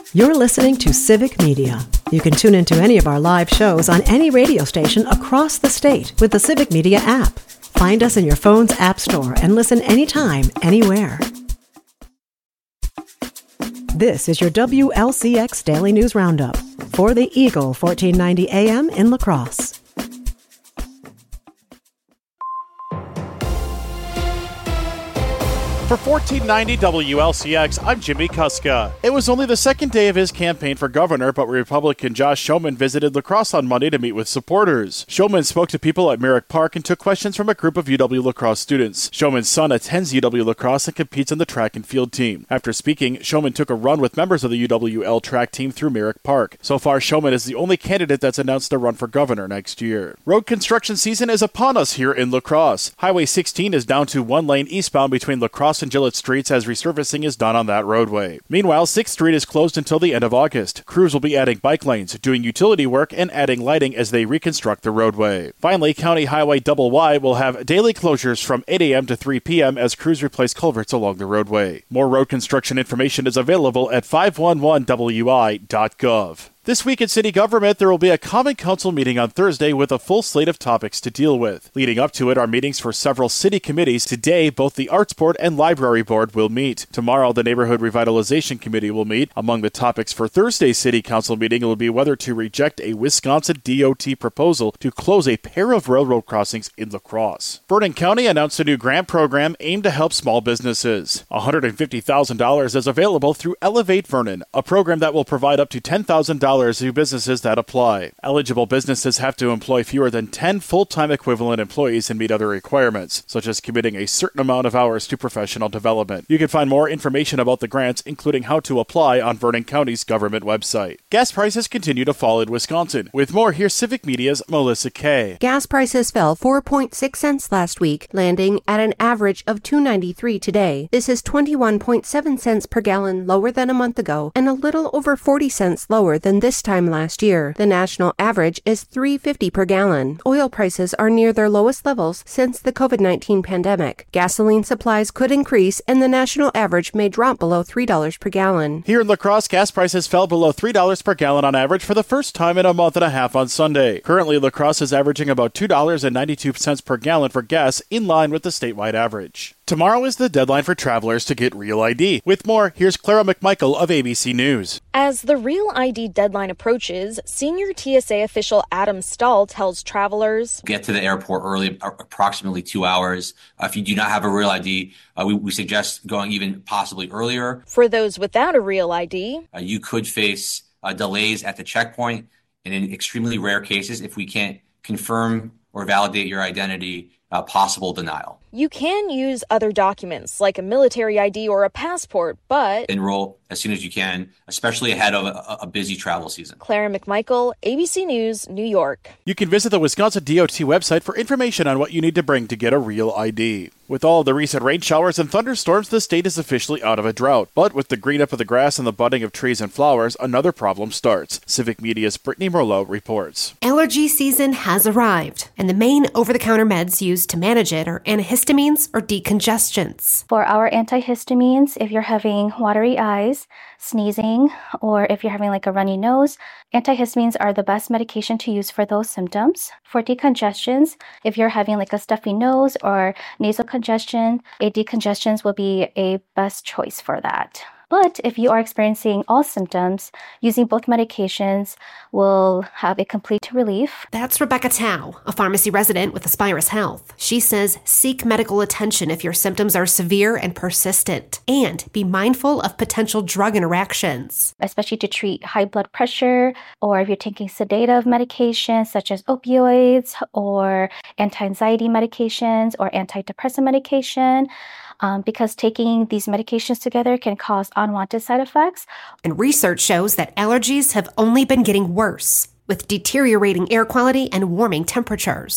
You're listening to Civic Media. You can tune into any of our live shows on any radio station across the state with the Civic Media app. Find us in your phone's app store and listen anytime, anywhere. This is your WLCX Daily News Roundup for the Eagle 1490 AM in La Crosse. For 1490 WLCX, I'm Jimmy Kuska. It was only the second day of his campaign for governor, but Republican Josh Schoemann visited La Crosse on Monday to meet with supporters. Schoemann spoke to people at Merrick Park and took questions from a group of UW La Crosse students. Schoemann's son attends UW La Crosse and competes on the track and field team. After speaking, Schoemann took a run with members of the UWL track team through Merrick Park. So far, Schoemann is the only candidate that's announced a run for governor next year. Road construction season is upon us here in La Crosse. Highway 16 is down to one lane eastbound between La Crosse and Gillette Streets as resurfacing is done on that roadway. Meanwhile, 6th Street is closed until the end of August. Crews will be adding bike lanes, doing utility work, and adding lighting as they reconstruct the roadway. Finally, County Highway Double Y will have daily closures from 8 a.m. to 3 p.m. as crews replace culverts along the roadway. More road construction information is available at 511wi.gov. This week in city government, there will be a Common Council meeting on Thursday with a full slate of topics to deal with. Leading up to it are meetings for several city committees. Today, both the Arts Board and Library Board will meet. Tomorrow, the Neighborhood Revitalization Committee will meet. Among the topics for Thursday's city council meeting will be whether to reject a Wisconsin DOT proposal to close a pair of railroad crossings in La Crosse. Vernon County announced a new grant program aimed to help small businesses. $150,000 is available through Elevate Vernon, a program that will provide up to $10,000 to businesses that apply. Eligible businesses have to employ fewer than 10 full-time equivalent employees and meet other requirements, such as committing a certain amount of hours to professional development. You can find more information about the grants, including how to apply, on Vernon County's government website. Gas prices continue to fall in Wisconsin. With more, here's Civic Media's Melissa Kay. Gas prices fell 4.6 cents last week, landing at an average of $2.93 today. This is 21.7 cents per gallon lower than a month ago and a little over 40 cents lower than this time last year. The national average is $3.50 per gallon. Oil prices are near their lowest levels since the COVID-19 pandemic. Gasoline supplies could increase and the national average may drop below $3 per gallon. Here in La Crosse, gas prices fell below $3 per gallon on average for the first time in a month and a half on Sunday. Currently, La Crosse is averaging about $2.92 per gallon for gas, in line with the statewide average. Tomorrow is the deadline for travelers to get Real ID. With more, here's Clara McMichael of ABC News. As the Real ID deadline approaches, senior TSA official Adam Stahl tells travelers, get to the airport early, approximately 2 hours. If you do not have a Real ID, we suggest going even possibly earlier. For those without a Real ID, you could face delays at the checkpoint, and in extremely rare cases, if we can't confirm or validate your identity, possible denial. You can use other documents like a military ID or a passport, but enroll as soon as you can, especially ahead of a busy travel season. Clara McMichael, ABC News, New York. You can visit the Wisconsin DOT website for information on what you need to bring to get a Real ID. With all the recent rain showers and thunderstorms, the state is officially out of a drought. But with the green up of the grass and the budding of trees and flowers, another problem starts. Civic Media's Brittany Merlot reports. Allergy season has arrived, and the main over-the-counter meds used to manage it are antihistamines or decongestants. For our antihistamines, if you're having watery eyes, sneezing, or if you're having like a runny nose, antihistamines are the best medication to use for those symptoms. For decongestions, if you're having like a stuffy nose or nasal congestion, a decongestants will be a best choice for that. But if you are experiencing all symptoms, using both medications will have a complete relief. That's Rebecca Tao, a pharmacy resident with Aspirus Health. She says seek medical attention if your symptoms are severe and persistent, and be mindful of potential drug interactions. Especially to treat high blood pressure, or if you're taking sedative medications such as opioids or anti-anxiety medications or antidepressant medication. Because taking these medications together can cause unwanted side effects. And research shows that allergies have only been getting worse, with deteriorating air quality and warming temperatures.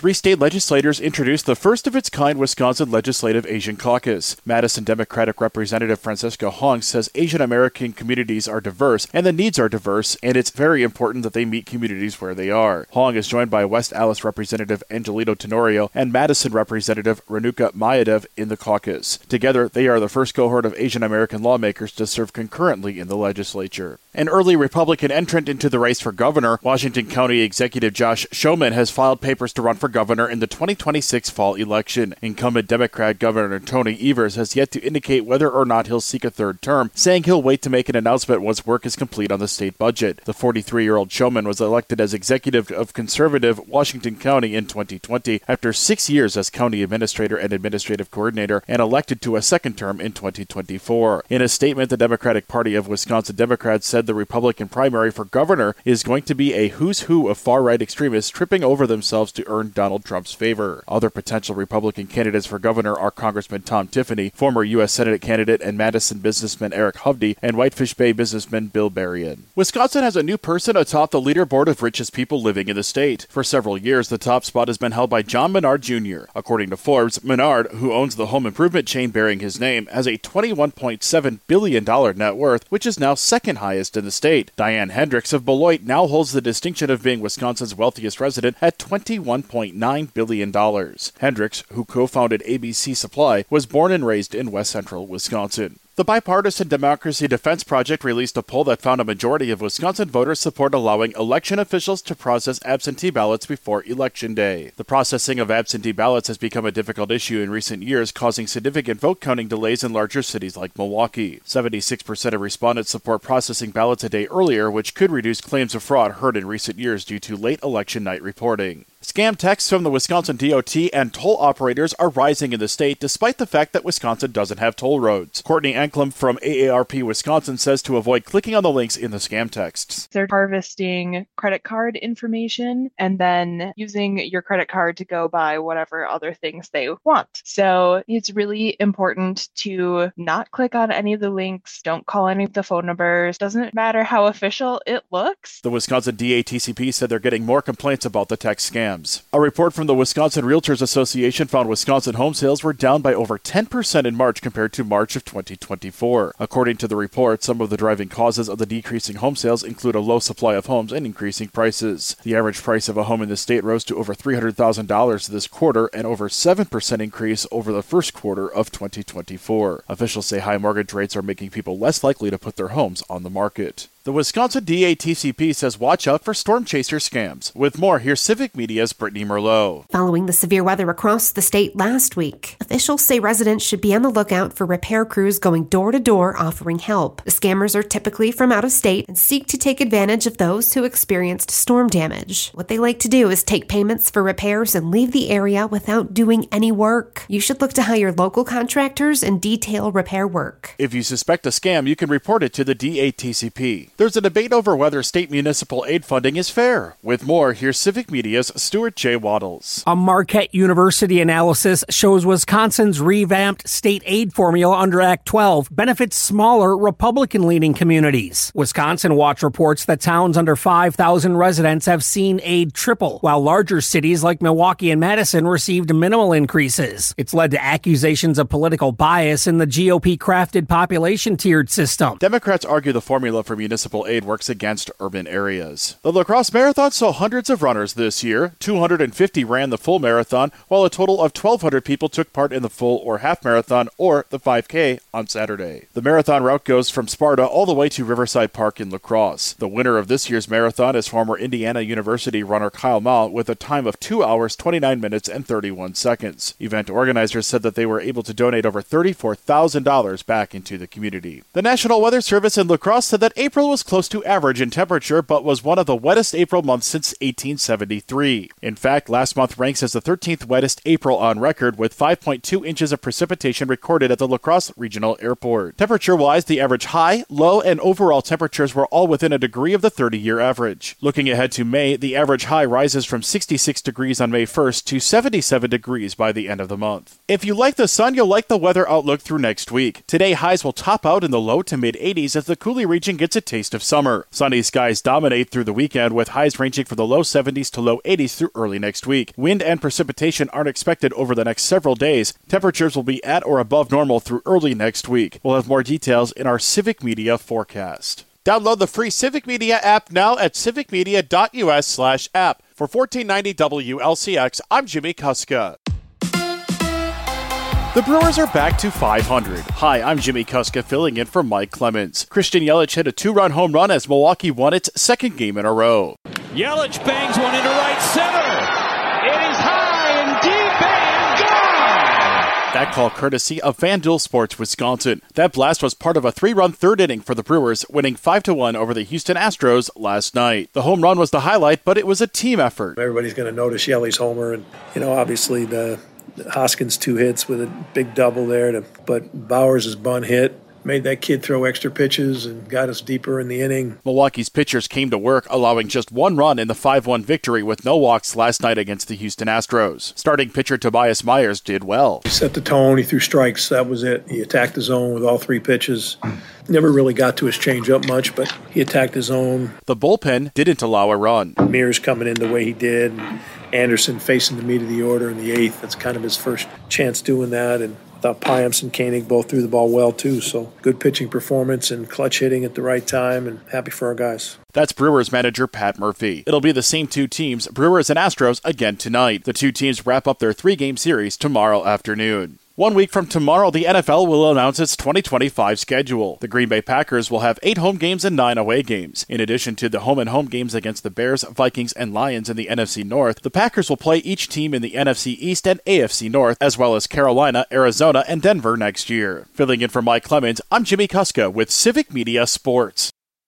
3 state legislators introduced the first-of-its-kind Wisconsin Legislative Asian Caucus. Madison Democratic Representative Francisca Hong says Asian American communities are diverse and the needs are diverse, and it's very important that they meet communities where they are. Hong is joined by West Allis Representative Angelito Tenorio and Madison Representative Renuka Mayadev in the caucus. Together, they are the first cohort of Asian American lawmakers to serve concurrently in the legislature. An early Republican entrant into the race for governor, Washington County Executive Josh Schoemann has filed papers to run for governor in the 2026 fall election. Incumbent Democrat Governor Tony Evers has yet to indicate whether or not he'll seek a third term, saying he'll wait to make an announcement once work is complete on the state budget. The 43-year-old Schoemann was elected as executive of conservative Washington County in 2020 after 6 years as county administrator and administrative coordinator and elected to a second term in 2024. In a statement, the Democratic Party of Wisconsin Democrats said the Republican primary for governor is going to be a who's who of far-right extremists tripping over themselves to earn Donald Trump's favor. Other potential Republican candidates for governor are Congressman Tom Tiffany, former U.S. Senate candidate and Madison businessman Eric Hovde, and Whitefish Bay businessman Bill Berrien. Wisconsin has a new person atop the leaderboard of richest people living in the state. For several years, the top spot has been held by John Menard Jr. According to Forbes, Menard, who owns the home improvement chain bearing his name, has a $21.7 billion net worth, which is now second highest in the state. Diane Hendricks of Beloit now holds the distinction of being Wisconsin's wealthiest resident at $21.9 billion. Hendricks, who co-founded ABC Supply, was born and raised in West Central Wisconsin. The Bipartisan Democracy Defense Project released a poll that found a majority of Wisconsin voters support allowing election officials to process absentee ballots before Election Day. The processing of absentee ballots has become a difficult issue in recent years, causing significant vote counting delays in larger cities like Milwaukee. 76% of respondents support processing ballots a day earlier, which could reduce claims of fraud heard in recent years due to late election night reporting. Scam texts from the Wisconsin DOT and toll operators are rising in the state despite the fact that Wisconsin doesn't have toll roads. Courtney Anklem from AARP Wisconsin says to avoid clicking on the links in the scam texts. They're harvesting credit card information and then using your credit card to go buy whatever other things they want. So it's really important to not click on any of the links. Don't call any of the phone numbers. Doesn't matter how official it looks. The Wisconsin DATCP said they're getting more complaints about the text scam. A report from the Wisconsin Realtors Association found Wisconsin home sales were down by over 10% in March compared to March of 2024. According to the report, some of the driving causes of the decreasing home sales include a low supply of homes and increasing prices. The average price of a home in the state rose to over $300,000 this quarter, an over 7% increase over the first quarter of 2024. Officials say high mortgage rates are making people less likely to put their homes on the market. The Wisconsin DATCP says watch out for storm chaser scams. With more, here's Civic Media's Brittany Merlot. Following the severe weather across the state last week, officials say residents should be on the lookout for repair crews going door to door offering help. The scammers are typically from out of state and seek to take advantage of those who experienced storm damage. What they like to do is take payments for repairs and leave the area without doing any work. You should look to hire local contractors and detail repair work. If you suspect a scam, you can report it to the DATCP. There's a debate over whether state municipal aid funding is fair. With more, here's Civic Media's Stuart J. Waddles. A Marquette University analysis shows Wisconsin's revamped state aid formula under Act 12 benefits smaller Republican-leaning communities. Wisconsin Watch reports that towns under 5,000 residents have seen aid triple, while larger cities like Milwaukee and Madison received minimal increases. It's led to accusations of political bias in the GOP-crafted population-tiered system. Democrats argue the formula for municipal aid works against urban areas. The La Crosse Marathon saw hundreds of runners this year. 250 ran the full marathon, while a total of 1,200 people took part in the full or half marathon or the 5K on Saturday. The marathon route goes from Sparta all the way to Riverside Park in La Crosse. The winner of this year's marathon is former Indiana University runner Kyle Mall with a time of 2 hours, 29 minutes, and 31 seconds. Event organizers said that they were able to donate over $34,000 back into the community. The National Weather Service in La Crosse said that April was close to average in temperature, but was one of the wettest April months since 1873. In fact, last month ranks as the 13th wettest April on record, with 5.2 inches of precipitation recorded at the La Crosse Regional Airport. Temperature-wise, the average high, low, and overall temperatures were all within a degree of the 30-year average. Looking ahead to May, the average high rises from 66 degrees on May 1st to 77 degrees by the end of the month. If you like the sun, you'll like the weather outlook through next week. Today, highs will top out in the low to mid-80s as the Coulee region gets a taste taste of summer. Sunny skies dominate through the weekend with highs ranging from the low 70s to low 80s through early next week. Wind and precipitation aren't expected over the next several days. Temperatures will be at or above normal through early next week. We'll have more details in our Civic Media forecast. Download the free Civic Media app now at civicmedia.us/app. For $14.90 WLCX, I'm Jimmy Kuska. The Brewers are back to 500. Hi, I'm Jimmy Kuska filling in for Mike Clemens. Christian Yelich hit a 2-run home run as Milwaukee won its second game in a row. Yelich bangs one into right center. It is high and deep and gone! That call courtesy of FanDuel Sports Wisconsin. That blast was part of a 3-run third inning for the Brewers, winning 5-1 over the Houston Astros last night. The home run was the highlight, but it was a team effort. Everybody's going to notice Yelich's homer, and obviously the Hoskins 2 hits with a big double there, but Bauers' bunt hit made that kid throw extra pitches and got us deeper in the inning. Milwaukee's pitchers came to work, allowing just 1 run in the 5-1 victory with no walks last night against the Houston Astros. Starting pitcher Tobias Myers did well. He set the tone, he threw strikes, that was it. He attacked the zone with all 3 pitches. Never really got to his changeup much, but he attacked his zone. The bullpen didn't allow a run. Mears coming in the way he did, Anderson facing the meat of the order in the 8th. That's kind of his first chance doing that, and I thought Payamps and Koenig both threw the ball well, too. So good pitching performance and clutch hitting at the right time, and happy for our guys. That's Brewers manager Pat Murphy. It'll be the same 2 teams, Brewers and Astros, again tonight. The 2 teams wrap up their 3-game series tomorrow afternoon. 1 week from tomorrow, the NFL will announce its 2025 schedule. The Green Bay Packers will have 8 home games and 9 away games. In addition to the home-and-home games against the Bears, Vikings, and Lions in the NFC North, the Packers will play each team in the NFC East and AFC North, as well as Carolina, Arizona, and Denver next year. Filling in for Mike Clemens, I'm Jimmy Kuska with Civic Media Sports.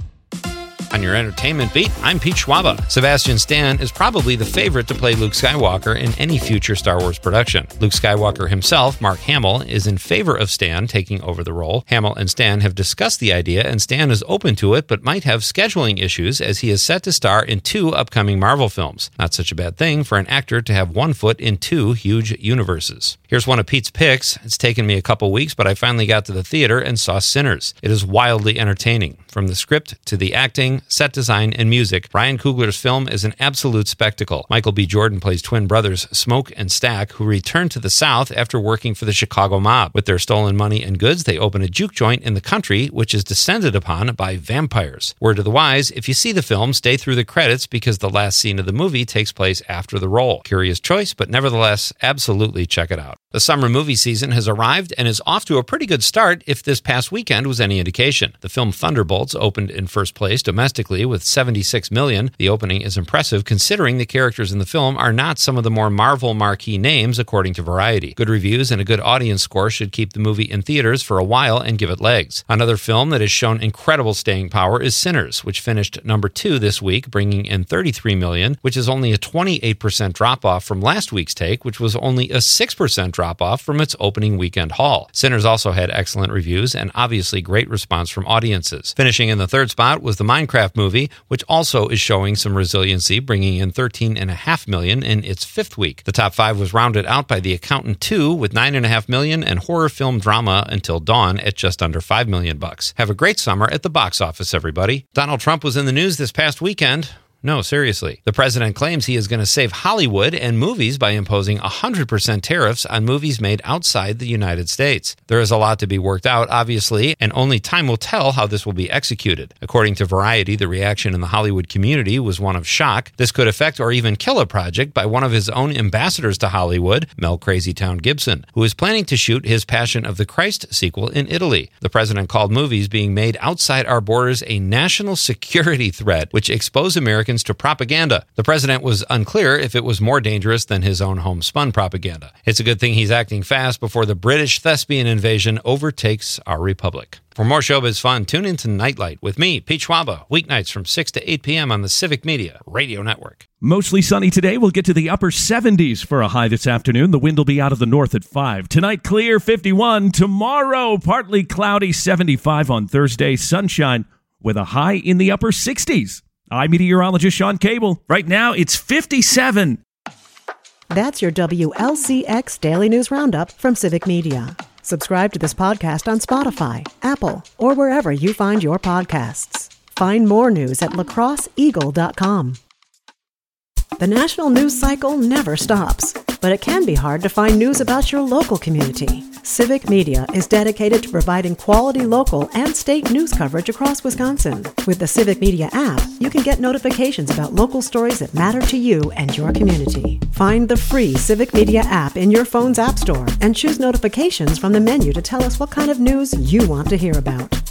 On your entertainment beat, I'm Pete Schwaba. Sebastian Stan is probably the favorite to play Luke Skywalker in any future Star Wars production. Luke Skywalker himself, Mark Hamill, is in favor of Stan taking over the role. Hamill and Stan have discussed the idea, and Stan is open to it, but might have scheduling issues as he is set to star in 2 upcoming Marvel films. Not such a bad thing for an actor to have 1 foot in 2 huge universes. Here's one of Pete's picks. It's taken me a couple weeks, but I finally got to the theater and saw Sinners. It is wildly entertaining. From the script to the acting, set design, and music, Ryan Coogler's film is an absolute spectacle. Michael B. Jordan plays twin brothers Smoke and Stack, who return to the South after working for the Chicago mob. With their stolen money and goods, they open a juke joint in the country, which is descended upon by vampires. Word to the wise, if you see the film, stay through the credits because the last scene of the movie takes place after the roll. Curious choice, but nevertheless, absolutely check it out. The summer movie season has arrived and is off to a pretty good start if this past weekend was any indication. The film Thunderbolts opened in first place domestically with $76 million. The opening is impressive considering the characters in the film are not some of the more Marvel marquee names, according to Variety. Good reviews and a good audience score should keep the movie in theaters for a while and give it legs. Another film that has shown incredible staying power is Sinners, which finished number 2 this week, bringing in $33 million, which is only a 28% drop-off from last week's take, which was only a 6% drop-off from its opening weekend haul. Sinners also had excellent reviews and obviously great response from audiences. Finishing in the 3rd spot was the Minecraft movie, which also is showing some resiliency, bringing in $13.5 million in its 5th week. The top 5 was rounded out by The Accountant 2 with $9.5 million and horror film drama Until Dawn at just under $5 million. Have a great summer at the box office, everybody. Donald Trump was in the news this past weekend. No, seriously. The president claims he is going to save Hollywood and movies by imposing 100% tariffs on movies made outside the United States. There is a lot to be worked out, obviously, and only time will tell how this will be executed. According to Variety, the reaction in the Hollywood community was one of shock. This could affect or even kill a project by one of his own ambassadors to Hollywood, Mel Crazytown Gibson, who is planning to shoot his Passion of the Christ sequel in Italy. The president called movies being made outside our borders a national security threat, which exposed Americans to propaganda. The president was unclear if it was more dangerous than his own homespun propaganda. It's a good thing he's acting fast before the British thespian invasion overtakes our republic. For more showbiz fun, tune in to Nightlight with me, Pete Schwaba, weeknights from 6 to 8 p.m. on the Civic Media Radio Network. Mostly sunny today. We'll get to the upper 70s for a high this afternoon. The wind will be out of the north at 5. Tonight, clear, 51. Tomorrow, partly cloudy, 75 on Thursday. Sunshine with a high in the upper 60s. I'm meteorologist Sean Cable. Right now, it's 57. That's your WLCX Daily News Roundup from Civic Media. Subscribe to this podcast on Spotify, Apple, or wherever you find your podcasts. Find more news at lacrosseeagle.com. The national news cycle never stops, but it can be hard to find news about your local community. Civic Media is dedicated to providing quality local and state news coverage across Wisconsin. With the Civic Media app, you can get notifications about local stories that matter to you and your community. Find the free Civic Media app in your phone's app store and choose notifications from the menu to tell us what kind of news you want to hear about.